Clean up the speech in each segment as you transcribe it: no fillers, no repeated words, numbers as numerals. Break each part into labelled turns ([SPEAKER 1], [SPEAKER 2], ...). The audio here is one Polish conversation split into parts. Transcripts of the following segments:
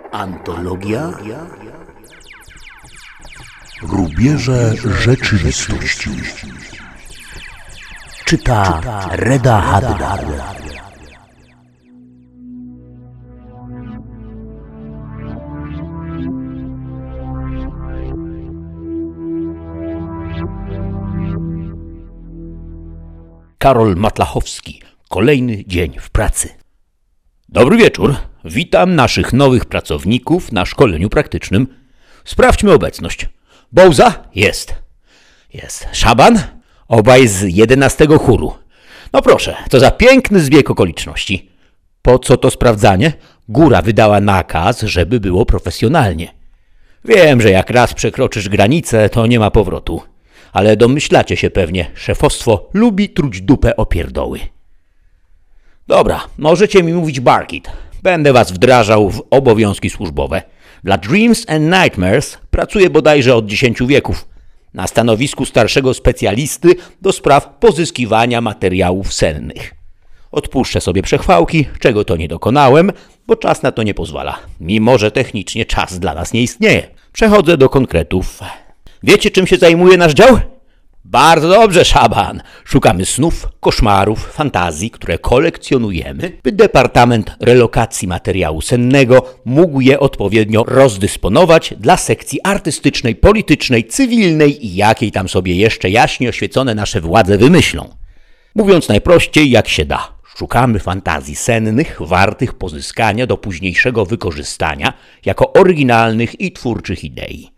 [SPEAKER 1] Antologia
[SPEAKER 2] Rubieże rzeczywistości.
[SPEAKER 1] czyta Reda Haddad. Karol Matlachowski. Kolejny dzień w pracy. Dobry wieczór. Witam naszych nowych pracowników na szkoleniu praktycznym. Sprawdźmy obecność. Bołza? Jest. Szaban? Obaj z 11 chóru. No proszę, co za piękny zbieg okoliczności. Po co to sprawdzanie? Góra wydała nakaz, żeby było profesjonalnie. Wiem, że jak raz przekroczysz granicę, to nie ma powrotu. Ale domyślacie się pewnie, szefostwo lubi truć dupę o pierdoły. Dobra, możecie mi mówić Barkit. Będę was wdrażał w obowiązki służbowe. Dla Dreams and Nightmares pracuję bodajże od 10 wieków. Na stanowisku starszego specjalisty do spraw pozyskiwania materiałów sennych. Odpuszczę sobie przechwałki, czego to nie dokonałem, bo czas na to nie pozwala. Mimo że technicznie czas dla nas nie istnieje. Przechodzę do konkretów. Wiecie, czym się zajmuje nasz dział? Bardzo dobrze, Szaban. Szukamy snów, koszmarów, fantazji, które kolekcjonujemy, by Departament Relokacji Materiału Sennego mógł je odpowiednio rozdysponować dla sekcji artystycznej, politycznej, cywilnej i jakiej tam sobie jeszcze jaśnie oświecone nasze władze wymyślą. Mówiąc najprościej, jak się da. Szukamy fantazji sennych, wartych pozyskania do późniejszego wykorzystania jako oryginalnych i twórczych idei.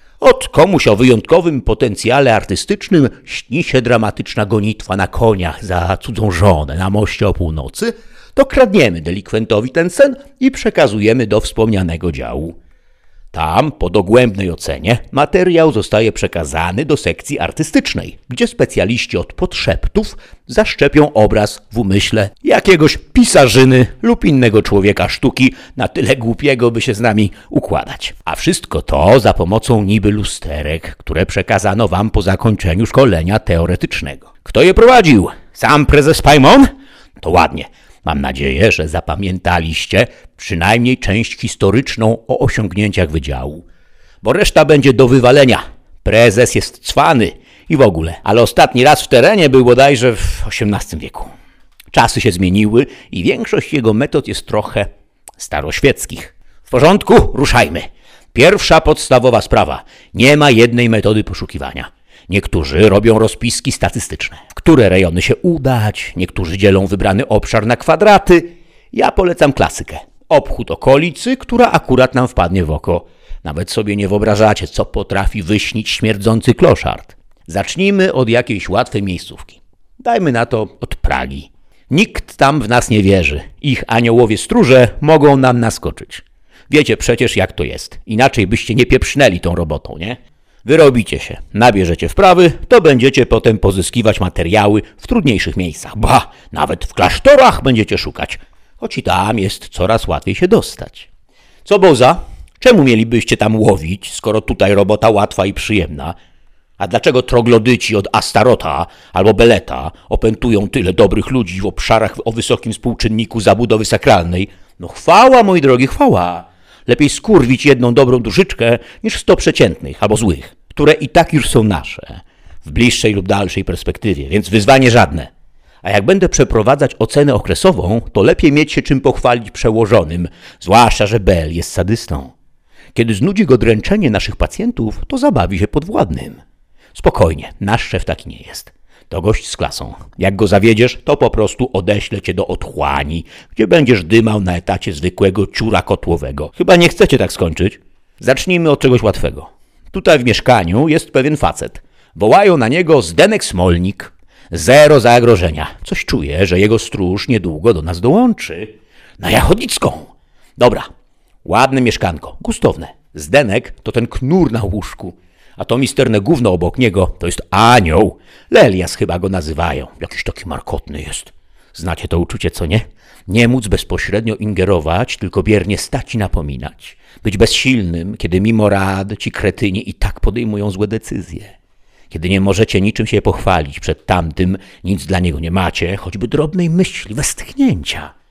[SPEAKER 1] Od komuś o wyjątkowym potencjale artystycznym śni się dramatyczna gonitwa na koniach za cudzą żonę na moście o północy, to kradniemy delikwentowi ten sen i przekazujemy do wspomnianego działu. Tam, po dogłębnej ocenie, materiał zostaje przekazany do sekcji artystycznej, gdzie specjaliści od podszeptów zaszczepią obraz w umyśle jakiegoś pisarzyny lub innego człowieka sztuki na tyle głupiego, by się z nami układać. A wszystko to za pomocą niby lusterek, które przekazano wam po zakończeniu szkolenia teoretycznego. Kto je prowadził? Sam prezes Pajmon? To ładnie. Mam nadzieję, że zapamiętaliście przynajmniej część historyczną o osiągnięciach wydziału. Bo reszta będzie do wywalenia. Prezes jest cwany i w ogóle. Ale ostatni raz w terenie był bodajże w XVIII wieku. Czasy się zmieniły i większość jego metod jest trochę staroświeckich. W porządku? Ruszajmy. Pierwsza podstawowa sprawa. Nie ma jednej metody poszukiwania. Niektórzy robią rozpiski statystyczne, w które rejony się udać, niektórzy dzielą wybrany obszar na kwadraty. Ja polecam klasykę. Obchód okolicy, która akurat nam wpadnie w oko. Nawet sobie nie wyobrażacie, co potrafi wyśnić śmierdzący kloszard. Zacznijmy od jakiejś łatwej miejscówki. Dajmy na to od Pragi. Nikt tam w nas nie wierzy. Ich aniołowie stróże mogą nam naskoczyć. Wiecie przecież, jak to jest. Inaczej byście nie pieprznęli tą robotą, nie? Wyrobicie się, nabierzecie wprawy, to będziecie potem pozyskiwać materiały w trudniejszych miejscach. Ba, nawet w klasztorach będziecie szukać, choć i tam jest coraz łatwiej się dostać. Co Boza? Czemu mielibyście tam łowić, skoro tutaj robota łatwa i przyjemna? A dlaczego troglodyci od Astarota albo Beleta opętują tyle dobrych ludzi w obszarach o wysokim współczynniku zabudowy sakralnej? No chwała, moi drogi, chwała! Lepiej skurwić jedną dobrą duszyczkę niż 100 przeciętnych albo złych, które i tak już są nasze, w bliższej lub dalszej perspektywie, więc wyzwanie żadne. A jak będę przeprowadzać ocenę okresową, to lepiej mieć się czym pochwalić przełożonym, zwłaszcza, że Bel jest sadystą. Kiedy znudzi go dręczenie naszych pacjentów, to zabawi się podwładnym. Spokojnie, nasz szef taki nie jest. To gość z klasą. Jak go zawiedziesz, to po prostu odeślę cię do otchłani, gdzie będziesz dymał na etacie zwykłego ciura kotłowego. Chyba nie chcecie tak skończyć? Zacznijmy od czegoś łatwego. Tutaj w mieszkaniu jest pewien facet. Wołają na niego Zdenek Smolnik. Zero zagrożenia. Coś czuję, że jego stróż niedługo do nas dołączy. Na Jachodnicką. Dobra. Ładne mieszkanko. Gustowne. Zdenek to ten knur na łóżku. A to misterne gówno obok niego to jest anioł. Lelias chyba go nazywają. Jakiś taki markotny jest. Znacie to uczucie, co nie? Nie móc bezpośrednio ingerować, tylko biernie stać i napominać. Być bezsilnym, kiedy mimo rad ci kretyni i tak podejmują złe decyzje. Kiedy nie możecie niczym się pochwalić przed tamtym, nic dla niego nie macie, choćby drobnej myśli, westchnięcia.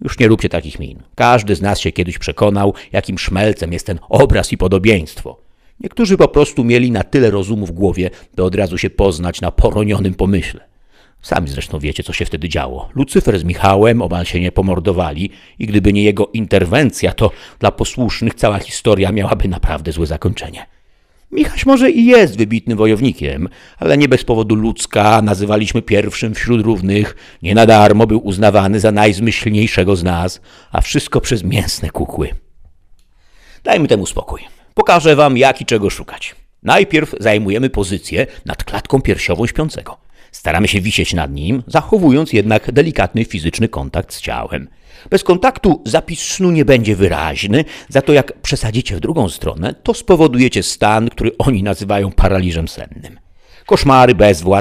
[SPEAKER 1] Już nie róbcie takich min. Każdy z nas się kiedyś przekonał, jakim szmelcem jest ten obraz i podobieństwo. Niektórzy po prostu mieli na tyle rozumu w głowie, by od razu się poznać na poronionym pomyśle. Sami zresztą wiecie, co się wtedy działo. Lucyfer z Michałem omal się nie pomordowali i gdyby nie jego interwencja, to dla posłusznych cała historia miałaby naprawdę złe zakończenie. Michaś może i jest wybitnym wojownikiem, ale nie bez powodu Ludzka nazywaliśmy pierwszym wśród równych, nie na darmo był uznawany za najzmyślniejszego z nas, a wszystko przez mięsne kukły. Dajmy temu spokój. Pokażę wam, jak i czego szukać. Najpierw zajmujemy pozycję nad klatką piersiową śpiącego. Staramy się wisieć nad nim, zachowując jednak delikatny fizyczny kontakt z ciałem. Bez kontaktu zapis snu nie będzie wyraźny, za to jak przesadzicie w drugą stronę, to spowodujecie stan, który oni nazywają paraliżem sennym. Koszmary,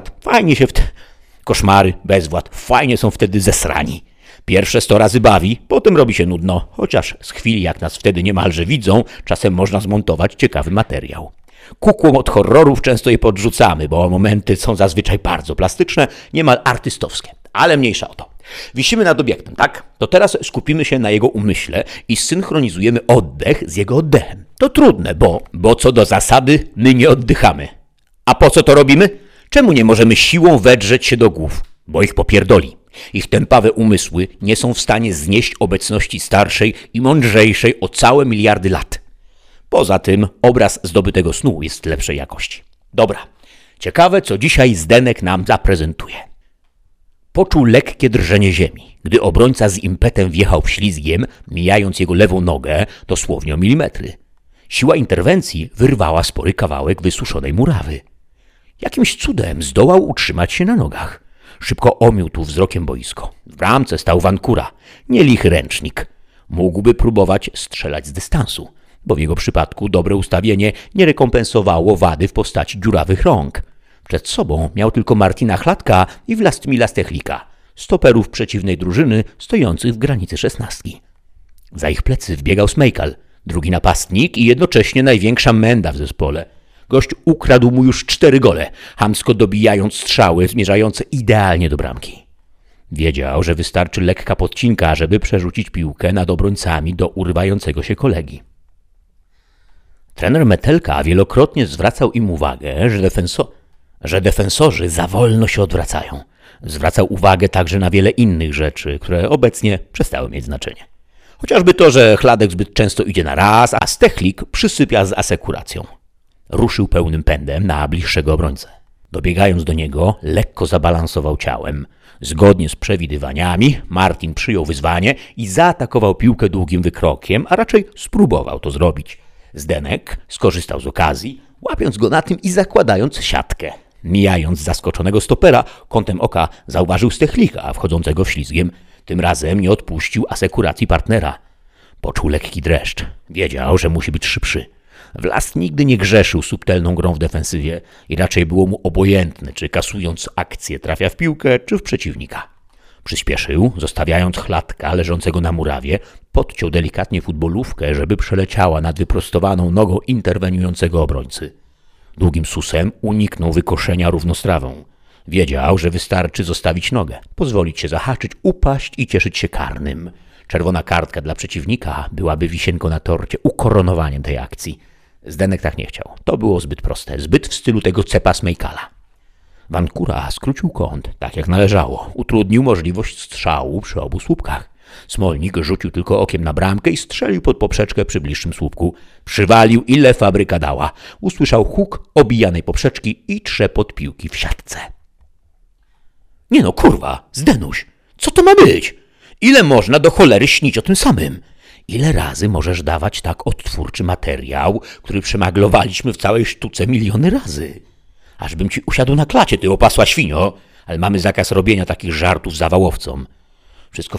[SPEAKER 1] bezwład, fajnie są wtedy zesrani. Pierwsze 100 razy bawi, potem robi się nudno, chociaż z chwili jak nas wtedy niemalże widzą, czasem można zmontować ciekawy materiał. Kukłom od horrorów często je podrzucamy, bo momenty są zazwyczaj bardzo plastyczne, niemal artystowskie, ale mniejsza o to. Wisimy nad obiektem, tak? To teraz skupimy się na jego umyśle i synchronizujemy oddech z jego oddechem. To trudne, bo co do zasady my nie oddychamy. A po co to robimy? Czemu nie możemy siłą wedrzeć się do głów? Bo ich popierdoli. Ich tępawe umysły nie są w stanie znieść obecności starszej i mądrzejszej o całe miliardy lat. Poza tym obraz zdobytego snu jest lepszej jakości. Dobra, ciekawe co dzisiaj Zdenek nam zaprezentuje. Poczuł lekkie drżenie ziemi, gdy obrońca z impetem wjechał wślizgiem, mijając jego lewą nogę dosłownie o milimetry. Siła interwencji wyrwała spory kawałek wysuszonej murawy. Jakimś cudem zdołał utrzymać się na nogach. Szybko omiótł wzrokiem boisko. W bramce stał Vancouver, nie lichy ręcznik. Mógłby próbować strzelać z dystansu, bo w jego przypadku dobre ustawienie nie rekompensowało wady w postaci dziurawych rąk. Przed sobą miał tylko Martina Chlatka i Vlastimila Stechlika, stoperów przeciwnej drużyny stojących w granicy 16. Za ich plecy wbiegał Smejkal, drugi napastnik i jednocześnie największa menda w zespole. Gość ukradł mu już 4 gole, chamsko dobijając strzały zmierzające idealnie do bramki. Wiedział, że wystarczy lekka podcinka, żeby przerzucić piłkę nad obrońcami do urywającego się kolegi. Trener Metelka wielokrotnie zwracał im uwagę, że defensorzy za wolno się odwracają. Zwracał uwagę także na wiele innych rzeczy, które obecnie przestały mieć znaczenie. Chociażby to, że Chladek zbyt często idzie na raz, a Stechlik przysypia z asekuracją. Ruszył pełnym pędem na bliższego obrońcę. Dobiegając do niego, lekko zabalansował ciałem. Zgodnie z przewidywaniami, Martin przyjął wyzwanie i zaatakował piłkę długim wykrokiem, a raczej spróbował to zrobić. Zdenek skorzystał z okazji, łapiąc go na tym i zakładając siatkę. Mijając zaskoczonego stopera, kątem oka zauważył Stechlika wchodzącego wślizgiem. Tym razem nie odpuścił asekuracji partnera. Poczuł lekki dreszcz. Wiedział, że musi być szybszy. Wlast nigdy nie grzeszył subtelną grą w defensywie i raczej było mu obojętne, czy kasując akcję trafia w piłkę, czy w przeciwnika. Przyspieszył, zostawiając Chlatka leżącego na murawie, podciął delikatnie futbolówkę, żeby przeleciała nad wyprostowaną nogą interweniującego obrońcy. Długim susem uniknął wykoszenia równostrawą. Wiedział, że wystarczy zostawić nogę, pozwolić się zahaczyć, upaść i cieszyć się karnym. Czerwona kartka dla przeciwnika byłaby wisienką na torcie, ukoronowaniem tej akcji. Zdenek tak nie chciał. To było zbyt proste, zbyt w stylu tego cepa Smejkala. Vancouver skrócił kąt, tak jak należało. Utrudnił możliwość strzału przy obu słupkach. Smolnik rzucił tylko okiem na bramkę i strzelił pod poprzeczkę przy bliższym słupku. Przywalił, ile fabryka dała. Usłyszał huk obijanej poprzeczki i trzepot piłki w siatce. Nie no, kurwa, Zdenuś, co to ma być? Ile można do cholery śnić o tym samym? Ile razy możesz dawać tak odtwórczy materiał, który przemaglowaliśmy w całej sztuce miliony razy? Ażbym ci usiadł na klacie, ty opasła świnio, ale mamy zakaz robienia takich żartów zawałowcom. Wszystko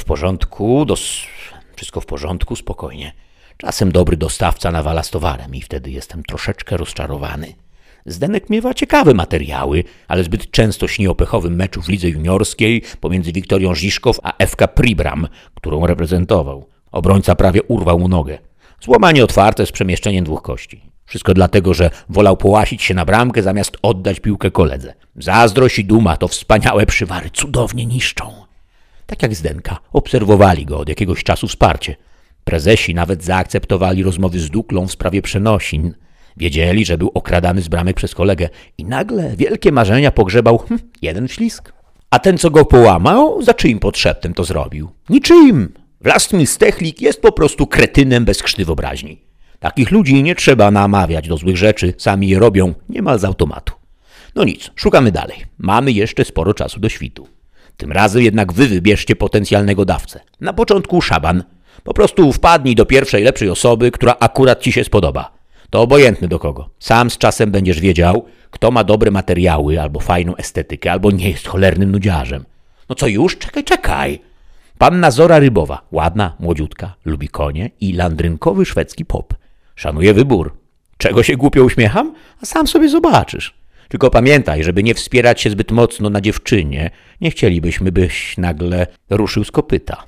[SPEAKER 1] w porządku, spokojnie. Czasem dobry dostawca nawala z towarem i wtedy jestem troszeczkę rozczarowany. Zdenek miewa ciekawe materiały, ale zbyt często śni o pechowym meczu w lidze juniorskiej pomiędzy Wiktorią Żiszkow a FK Pribram, którą reprezentował. Obrońca prawie urwał mu nogę. Złamanie otwarte z przemieszczeniem 2 kości. Wszystko dlatego, że wolał połasić się na bramkę zamiast oddać piłkę koledze. Zazdrość i duma to wspaniałe przywary, cudownie niszczą. Tak jak Zdenka, obserwowali go od jakiegoś czasu wsparcie. Prezesi nawet zaakceptowali rozmowy z Duklą w sprawie przenosin. Wiedzieli, że był okradany z bramek przez kolegę i nagle wielkie marzenia pogrzebał jeden ślisk. A ten, co go połamał, za czyim podszeptem to zrobił? Niczyim. Vlastimil Stechlik jest po prostu kretynem bez krzty wyobraźni. Takich ludzi nie trzeba namawiać do złych rzeczy, sami je robią niemal z automatu. No nic, szukamy dalej. Mamy jeszcze sporo czasu do świtu. Tym razem jednak wy wybierzcie potencjalnego dawcę. Na początku Szaban. Po prostu wpadnij do pierwszej lepszej osoby, która akurat ci się spodoba. To obojętne do kogo. Sam z czasem będziesz wiedział, kto ma dobre materiały, albo fajną estetykę, albo nie jest cholernym nudziarzem. No co już? Czekaj. Panna Zora Rybowa. Ładna, młodziutka, lubi konie i landrynkowy szwedzki pop. Szanuje wybór. Czego się głupio uśmiecham? A sam sobie zobaczysz. Tylko pamiętaj, żeby nie wspierać się zbyt mocno na dziewczynie. Nie chcielibyśmy, byś nagle ruszył z kopyta.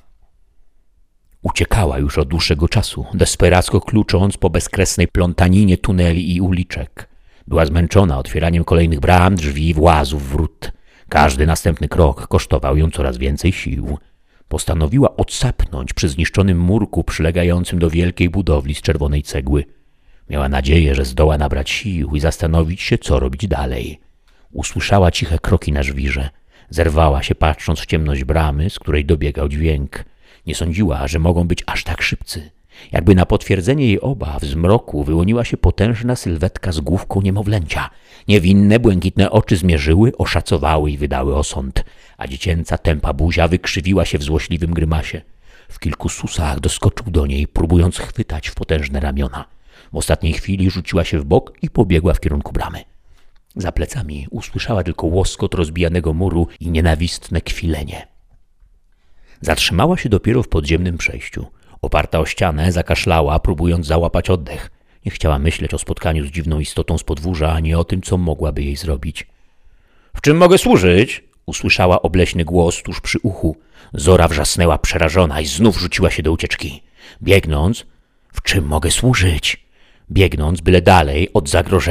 [SPEAKER 1] Uciekała już od dłuższego czasu, desperacko klucząc po bezkresnej plątaninie tuneli i uliczek. Była zmęczona otwieraniem kolejnych bram, drzwi, włazów, wrót. Każdy następny krok kosztował ją coraz więcej sił. Postanowiła odsapnąć przy zniszczonym murku przylegającym do wielkiej budowli z czerwonej cegły. Miała nadzieję, że zdoła nabrać sił i zastanowić się, co robić dalej. Usłyszała ciche kroki na żwirze. Zerwała się, patrząc w ciemność bramy, z której dobiegał dźwięk. Nie sądziła, że mogą być aż tak szybcy. Jakby na potwierdzenie jej obaw z mroku wyłoniła się potężna sylwetka z główką niemowlęcia. Niewinne, błękitne oczy zmierzyły, oszacowały i wydały osąd, a dziecięca tępa buzia wykrzywiła się w złośliwym grymasie. W kilku susach doskoczył do niej, próbując chwytać w potężne ramiona. W ostatniej chwili rzuciła się w bok i pobiegła w kierunku bramy. Za plecami usłyszała tylko łoskot rozbijanego muru i nienawistne kwilenie. Zatrzymała się dopiero w podziemnym przejściu. Oparta o ścianę, zakaszlała, próbując załapać oddech. Nie chciała myśleć o spotkaniu z dziwną istotą z podwórza, ani o tym, co mogłaby jej zrobić. — W czym mogę służyć? — usłyszała obleśny głos tuż przy uchu. Zora wrzasnęła przerażona i znów rzuciła się do ucieczki. Biegnąc — w czym mogę służyć? Biegnąc byle dalej od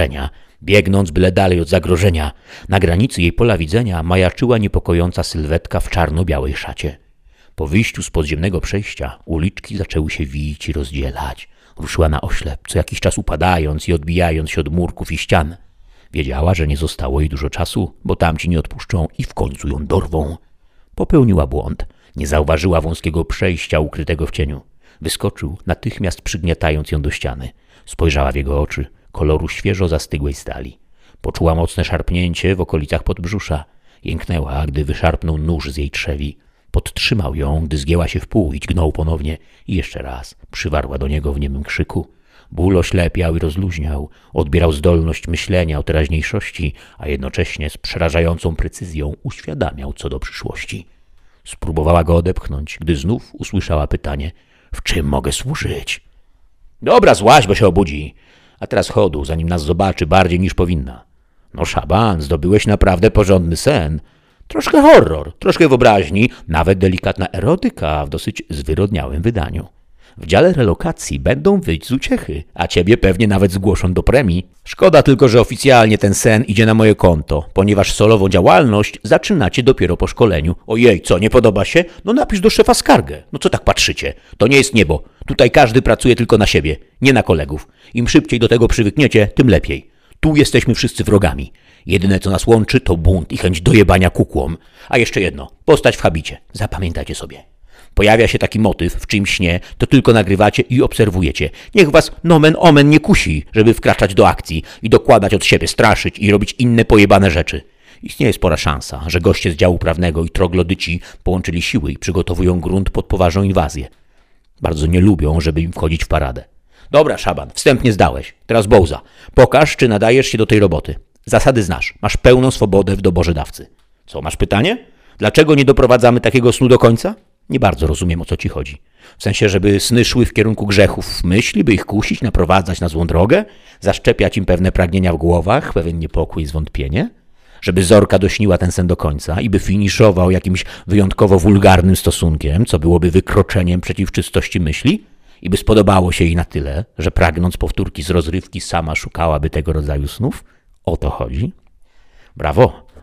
[SPEAKER 1] zagrożenia. Na granicy jej pola widzenia majaczyła niepokojąca sylwetka w czarno-białej szacie. Po wyjściu z podziemnego przejścia uliczki zaczęły się wić i rozdzielać. Ruszyła na oślep, co jakiś czas upadając i odbijając się od murków i ścian. Wiedziała, że nie zostało jej dużo czasu, bo tamci nie odpuszczą i w końcu ją dorwą. Popełniła błąd. Nie zauważyła wąskiego przejścia ukrytego w cieniu. Wyskoczył, natychmiast przygniatając ją do ściany. Spojrzała w jego oczy, koloru świeżo zastygłej stali. Poczuła mocne szarpnięcie w okolicach podbrzusza. Jęknęła, gdy wyszarpnął nóż z jej trzewi. Podtrzymał ją, gdy zgięła się w pół i dźgnął ponownie i jeszcze raz przywarła do niego w niemym krzyku. Ból oślepiał i rozluźniał, odbierał zdolność myślenia o teraźniejszości, a jednocześnie z przerażającą precyzją uświadamiał co do przyszłości. Spróbowała go odepchnąć, gdy znów usłyszała pytanie: w czym mogę służyć? Dobra, złaź, bo się obudzi. A teraz chodu, zanim nas zobaczy bardziej niż powinna. No Szaban, zdobyłeś naprawdę porządny sen. Troszkę horror, troszkę wyobraźni, nawet delikatna erotyka w dosyć zwyrodniałym wydaniu. W dziale relokacji będą wyjść z uciechy, a ciebie pewnie nawet zgłoszą do premii. Szkoda tylko, że oficjalnie ten sen idzie na moje konto, ponieważ solową działalność zaczynacie dopiero po szkoleniu. Ojej, co, nie podoba się? No napisz do szefa skargę. No co tak patrzycie? To nie jest niebo. Tutaj każdy pracuje tylko na siebie, nie na kolegów. Im szybciej do tego przywykniecie, tym lepiej. Tu jesteśmy wszyscy wrogami. Jedyne, co nas łączy, to bunt i chęć dojebania kukłom. A jeszcze jedno, postać w habicie. Zapamiętajcie sobie. Pojawia się taki motyw w czyimś śnie, to tylko nagrywacie i obserwujecie. Niech was nomen omen nie kusi, żeby wkraczać do akcji i dokładać od siebie, straszyć i robić inne pojebane rzeczy. Istnieje spora szansa, że goście z działu prawnego i troglodyci połączyli siły i przygotowują grunt pod poważną inwazję. Bardzo nie lubią, żeby im wchodzić w paradę. Dobra, Szaban, wstępnie zdałeś. Teraz Bołza. Pokaż, czy nadajesz się do tej roboty. Zasady znasz. Masz pełną swobodę w doborze dawcy. Co, masz pytanie? Dlaczego nie doprowadzamy takiego snu do końca? Nie bardzo rozumiem, o co ci chodzi. W sensie, żeby sny szły w kierunku grzechów myśli, by ich kusić, naprowadzać na złą drogę, zaszczepiać im pewne pragnienia w głowach, pewien niepokój i zwątpienie? Żeby Zorka dośniła ten sen do końca i by finiszował jakimś wyjątkowo wulgarnym stosunkiem, co byłoby wykroczeniem przeciw czystości myśli? I by spodobało się jej na tyle, że pragnąc powtórki z rozrywki sama szukałaby tego rodzaju snów? O to chodzi? Brawo!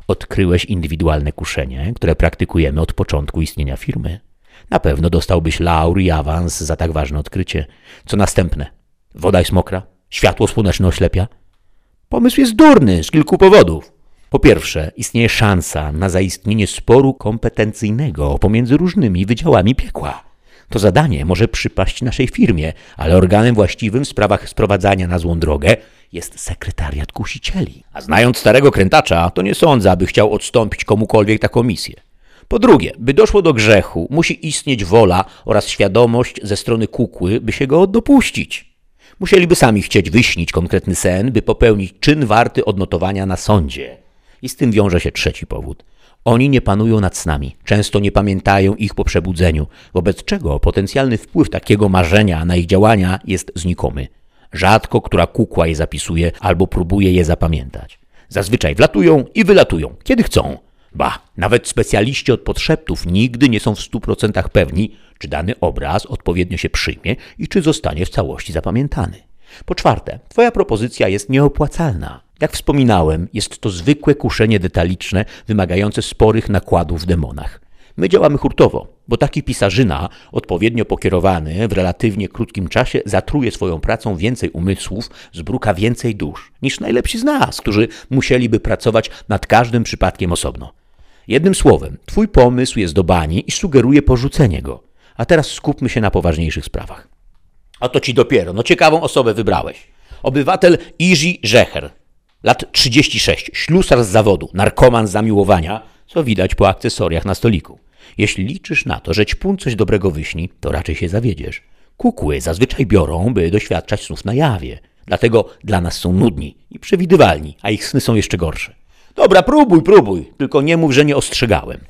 [SPEAKER 1] Odkryłeś indywidualne kuszenie, które praktykujemy od początku istnienia firmy. Na pewno dostałbyś laur i awans za tak ważne odkrycie. Co następne? Woda jest mokra? Światło słoneczne oślepia? Pomysł jest durny z kilku powodów. Po pierwsze, istnieje szansa na zaistnienie sporu kompetencyjnego pomiędzy różnymi wydziałami piekła. To zadanie może przypaść naszej firmie, ale organem właściwym w sprawach sprowadzania na złą drogę jest sekretariat kusicieli. A znając starego krętacza, to nie sądzę, aby chciał odstąpić komukolwiek taką misję. Po drugie, by doszło do grzechu, musi istnieć wola oraz świadomość ze strony kukły, by się go dopuścić. Musieliby sami chcieć wyśnić konkretny sen, by popełnić czyn warty odnotowania na sądzie. I z tym wiąże się trzeci powód. Oni nie panują nad snami, często nie pamiętają ich po przebudzeniu, wobec czego potencjalny wpływ takiego marzenia na ich działania jest znikomy. Rzadko która kukła je zapisuje albo próbuje je zapamiętać. Zazwyczaj wlatują i wylatują, kiedy chcą. Ba, nawet specjaliści od podszeptów nigdy nie są w 100% pewni, czy dany obraz odpowiednio się przyjmie i czy zostanie w całości zapamiętany. Po czwarte, twoja propozycja jest nieopłacalna. Jak wspominałem, jest to zwykłe kuszenie detaliczne wymagające sporych nakładów w demonach. My działamy hurtowo, bo taki pisarzyna, odpowiednio pokierowany w relatywnie krótkim czasie, zatruje swoją pracą więcej umysłów, zbruka więcej dusz, niż najlepsi z nas, którzy musieliby pracować nad każdym przypadkiem osobno. Jednym słowem, twój pomysł jest do bani i sugeruje porzucenie go. A teraz skupmy się na poważniejszych sprawach. Oto ci dopiero, ciekawą osobę wybrałeś. Obywatel Jiří Řecher, lat 36, ślusarz z zawodu, narkoman z zamiłowania, co widać po akcesoriach na stoliku. Jeśli liczysz na to, że ćpun coś dobrego wyśni, to raczej się zawiedziesz. Kukły zazwyczaj biorą, by doświadczać snów na jawie. Dlatego dla nas są nudni i przewidywalni, a ich sny są jeszcze gorsze. Dobra, próbuj, tylko nie mów, że nie ostrzegałem.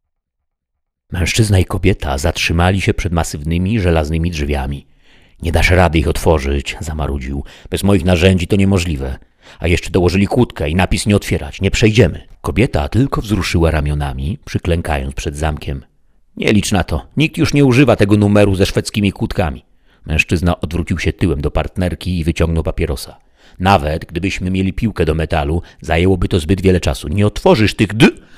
[SPEAKER 1] Mężczyzna i kobieta zatrzymali się przed masywnymi, żelaznymi drzwiami. Nie dasz rady ich otworzyć, zamarudził. Bez moich narzędzi to niemożliwe. A jeszcze dołożyli kłódkę i napis nie otwierać, nie przejdziemy. Kobieta tylko wzruszyła ramionami, przyklękając przed zamkiem. Nie licz na to, nikt już nie używa tego numeru ze szwedzkimi kłódkami. Mężczyzna odwrócił się tyłem do partnerki i wyciągnął papierosa. Nawet gdybyśmy mieli piłkę do metalu, zajęłoby to zbyt wiele czasu. Nie otworzysz tych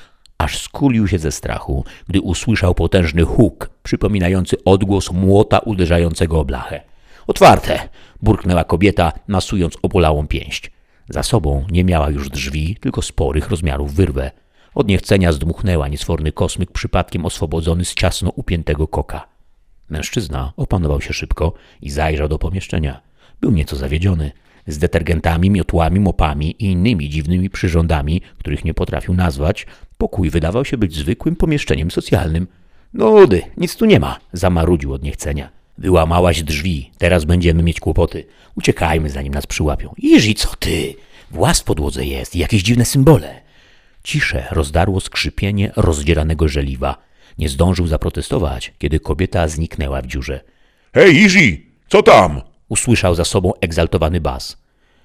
[SPEAKER 1] Aż skulił się ze strachu, gdy usłyszał potężny huk, przypominający odgłos młota uderzającego o blachę. Otwarte! Burknęła kobieta, masując obolałą pięść. Za sobą nie miała już drzwi, tylko sporych rozmiarów wyrwę. Od niechcenia zdmuchnęła niesforny kosmyk przypadkiem oswobodzony z ciasno upiętego koka. Mężczyzna opanował się szybko i zajrzał do pomieszczenia. Był nieco zawiedziony. Z detergentami, miotłami, mopami i innymi dziwnymi przyrządami, których nie potrafił nazwać, pokój wydawał się być zwykłym pomieszczeniem socjalnym. Nudy, nic tu nie ma, zamarudził od niechcenia. Wyłamałaś drzwi, teraz będziemy mieć kłopoty. Uciekajmy, zanim nas przyłapią. Jiří, co ty? Włas w podłodze jest i jakieś dziwne symbole. Ciszę rozdarło skrzypienie rozdzieranego żeliwa. Nie zdążył zaprotestować, kiedy kobieta zniknęła w dziurze.
[SPEAKER 2] Hej, Jiří, co tam?
[SPEAKER 1] Usłyszał za sobą egzaltowany bas.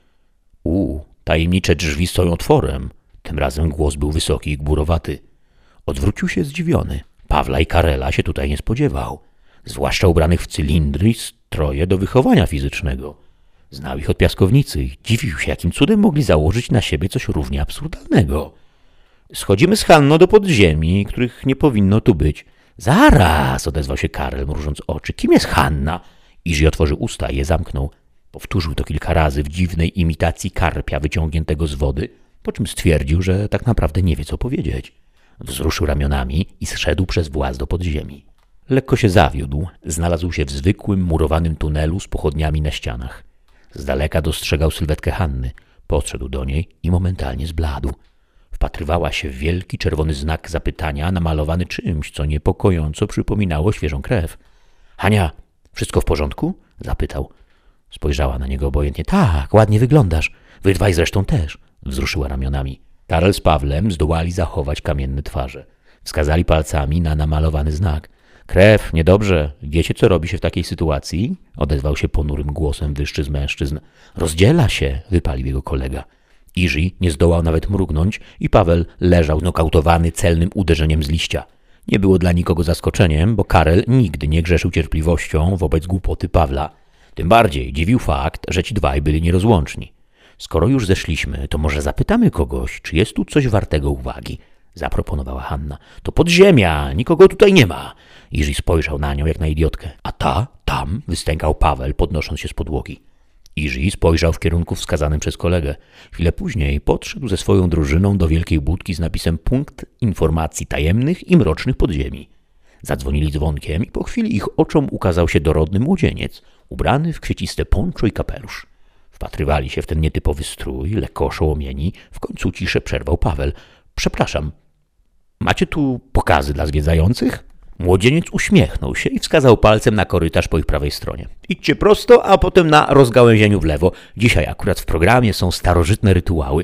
[SPEAKER 1] Tajemnicze drzwi stoją otworem. Tym razem głos był wysoki i gburowaty. Odwrócił się zdziwiony. Pawła i Karela się tutaj nie spodziewał. Zwłaszcza ubranych w cylindry i stroje do wychowania fizycznego. Znał ich od piaskownicy i dziwił się, jakim cudem mogli założyć na siebie coś równie absurdalnego. Schodzimy z Hanno do podziemi, których nie powinno tu być. Zaraz, odezwał się Karel, mrużąc oczy. Kim jest Hanna? Jiří otworzył usta i je zamknął. Powtórzył to kilka razy w dziwnej imitacji karpia wyciągniętego z wody, po czym stwierdził, że tak naprawdę nie wie, co powiedzieć. Wzruszył ramionami i zszedł przez właz do podziemi. Lekko się zawiódł, znalazł się w zwykłym, murowanym tunelu z pochodniami na ścianach. Z daleka dostrzegał sylwetkę Hanny. Podszedł do niej i momentalnie zbladł. Wpatrywała się w wielki czerwony znak zapytania namalowany czymś, co niepokojąco przypominało świeżą krew. Hania, wszystko w porządku? Zapytał. Spojrzała na niego obojętnie. Tak, ładnie wyglądasz. Wy dwaj zresztą też. Wzruszyła ramionami. Karel z Pawłem zdołali zachować kamienne twarze. Wskazali palcami na namalowany znak. Krew, niedobrze. Wiecie, co robi się w takiej sytuacji? Odezwał się ponurym głosem wyższy z mężczyzn. Rozdziela się, wypalił jego kolega. Jiří nie zdołał nawet mrugnąć i Paweł leżał nokautowany celnym uderzeniem z liścia. Nie było dla nikogo zaskoczeniem, bo Karel nigdy nie grzeszył cierpliwością wobec głupoty Pawła. Tym bardziej dziwił fakt, że ci dwaj byli nierozłączni. Skoro już zeszliśmy, to może zapytamy kogoś, czy jest tu coś wartego uwagi. zaproponowała Hanna. To podziemia, nikogo tutaj nie ma. Jiří spojrzał na nią jak na idiotkę. A ta, tam, wystękał Paweł, podnosząc się z podłogi. Jiří spojrzał w kierunku wskazanym przez kolegę. Chwilę później podszedł ze swoją drużyną do wielkiej budki z napisem Punkt Informacji Tajemnych i Mrocznych Podziemi. Zadzwonili dzwonkiem i po chwili ich oczom ukazał się dorodny młodzieniec, ubrany w kwieciste ponczo i kapelusz. Wpatrywali się w ten nietypowy strój, lekko oszołomieni. W końcu ciszę przerwał Paweł. Przepraszam, macie tu pokazy dla zwiedzających? Młodzieniec uśmiechnął się i wskazał palcem na korytarz po ich prawej stronie. Idźcie prosto, a potem na rozgałęzieniu w lewo. Dzisiaj akurat w programie są starożytne rytuały.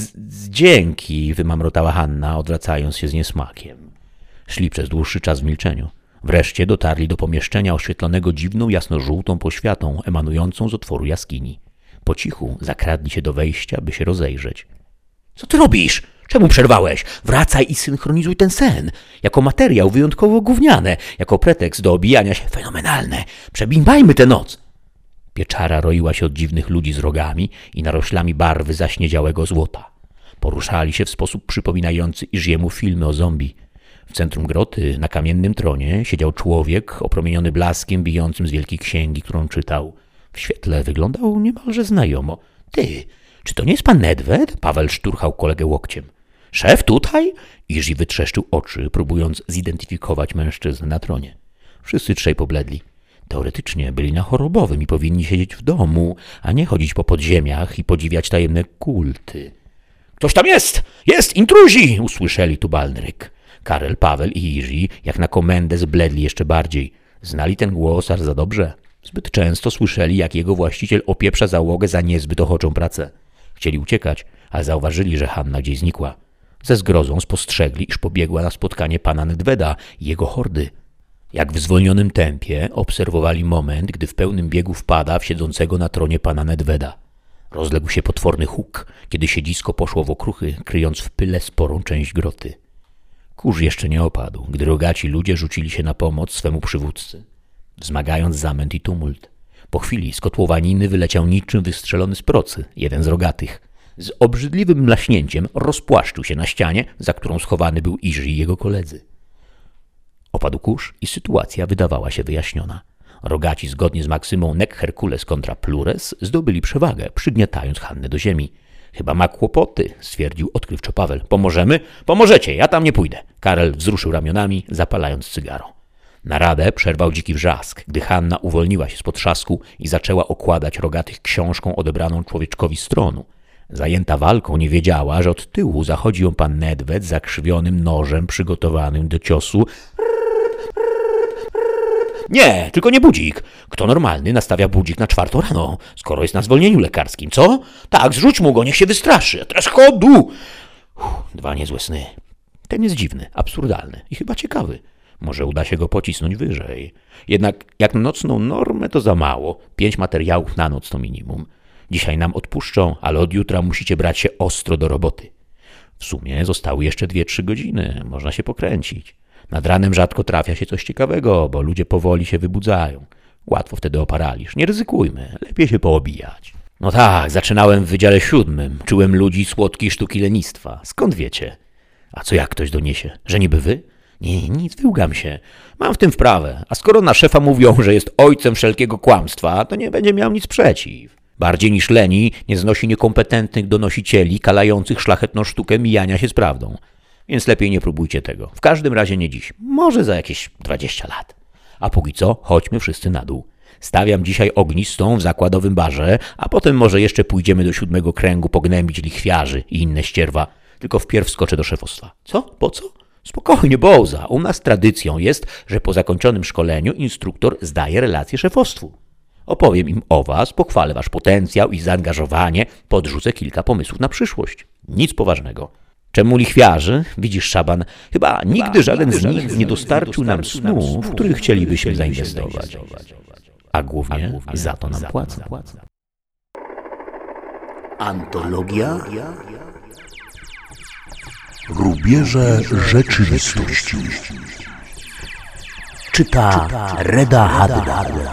[SPEAKER 1] Dzięki, wymamrotała Hanna, odwracając się z niesmakiem. Szli przez dłuższy czas w milczeniu. Wreszcie dotarli do pomieszczenia oświetlonego dziwną jasno-żółtą poświatą emanującą z otworu jaskini. Po cichu zakradli się do wejścia, by się rozejrzeć. Co ty robisz? Czemu przerwałeś? Wracaj i synchronizuj ten sen. Jako materiał wyjątkowo gówniane, jako pretekst do obijania się fenomenalne. Przebimbajmy tę noc. Pieczara roiła się od dziwnych ludzi z rogami i naroślami barwy zaśniedziałego złota. Poruszali się w sposób przypominający Jiřímu filmy o zombie. W centrum groty, na kamiennym tronie, siedział człowiek opromieniony blaskiem bijącym z wielkiej księgi, którą czytał. W świetle wyglądał niemalże znajomo. Ty, czy to nie jest pan Nedved? Paweł szturchał kolegę łokciem. Szef tutaj? Jiří wytrzeszczył oczy, próbując zidentyfikować mężczyznę na tronie. Wszyscy trzej pobledli. Teoretycznie byli na chorobowym i powinni siedzieć w domu, a nie chodzić po podziemiach i podziwiać tajemne kulty. Ktoś tam jest! Jest! Intruzi! Usłyszeli tubalny ryk. Karel, Paweł i Jiří jak na komendę zbledli jeszcze bardziej. Znali ten głos aż za dobrze. Zbyt często słyszeli, jak jego właściciel opieprza załogę za niezbyt ochoczą pracę. Chcieli uciekać, ale zauważyli, że Hanna gdzieś znikła. Ze zgrozą spostrzegli, iż pobiegła na spotkanie pana Nedveda i jego hordy. Jak w zwolnionym tempie obserwowali moment, gdy w pełnym biegu wpada w siedzącego na tronie pana Nedveda. Rozległ się potworny huk, kiedy siedzisko poszło w okruchy, kryjąc w pyle sporą część groty. Kurz jeszcze nie opadł, gdy rogaci ludzie rzucili się na pomoc swemu przywódcy, wzmagając zamęt i tumult. Po chwili z kotłowaniny wyleciał niczym wystrzelony z procy, jeden z rogatych. Z obrzydliwym mlaśnięciem rozpłaszczył się na ścianie, za którą schowany był Jiří i jego koledzy. Opadł kurz i sytuacja wydawała się wyjaśniona. Rogaci zgodnie z maksymą nec Hercules contra plures zdobyli przewagę, przygniatając Hannę do ziemi. Chyba ma kłopoty, stwierdził odkrywczo Paweł. Pomożemy? Pomożecie, ja tam nie pójdę. Karel wzruszył ramionami, zapalając cygaro. Naradę przerwał dziki wrzask, gdy Hanna uwolniła się spod trzasku i zaczęła okładać rogatych książką odebraną człowieczkowi z tronu. Zajęta walką nie wiedziała, że od tyłu zachodzi ją pan Nedved zakrzywionym nożem przygotowanym do ciosu. Nie, tylko nie budzik. Kto normalny nastawia budzik na 4 rano, skoro jest na zwolnieniu lekarskim, co? Tak, zrzuć mu go, niech się wystraszy. A teraz chodu! 2 niezłe sny. Ten jest dziwny, absurdalny i chyba ciekawy. Może uda się go pocisnąć wyżej. Jednak jak na nocną normę to za mało. 5 materiałów na noc to minimum. Dzisiaj nam odpuszczą, ale od jutra musicie brać się ostro do roboty. W sumie zostały jeszcze 2-3 godziny. Można się pokręcić. Nad ranem rzadko trafia się coś ciekawego, bo ludzie powoli się wybudzają. Łatwo wtedy o paraliż. Nie ryzykujmy. Lepiej się poobijać. No tak, zaczynałem w Wydziale 7. Czułem ludzi słodkiej sztuki lenistwa. Skąd wiecie? A co jak ktoś doniesie? Że niby wy? Nie, nic, wyłgam się. Mam w tym wprawę. A skoro na szefa mówią, że jest ojcem wszelkiego kłamstwa, to nie będzie miał nic przeciw. Bardziej niż leni nie znosi niekompetentnych donosicieli kalających szlachetną sztukę mijania się z prawdą. Więc lepiej nie próbujcie tego. W każdym razie nie dziś. Może za jakieś 20 lat. A póki co, chodźmy wszyscy na dół. Stawiam dzisiaj ognistą w zakładowym barze, a potem może jeszcze pójdziemy do 7. kręgu pognębić lichwiarzy i inne ścierwa. Tylko wpierw skoczę do szefostwa. Co? Po co? Spokojnie, Boza. U nas tradycją jest, że po zakończonym szkoleniu instruktor zdaje relację szefostwu. Opowiem im o was, pochwalę wasz potencjał i zaangażowanie, podrzucę kilka pomysłów na przyszłość. Nic poważnego. Czemu lichwiarzy? Widzisz, Szaban, chyba nigdy żaden z nich nie dostarczył nam snów, w których chcielibyśmy zainwestować. A głównie za to nam płacą.
[SPEAKER 3] Antologia
[SPEAKER 2] Rubieże rzeczywistości.
[SPEAKER 3] czyta Reda Haddad.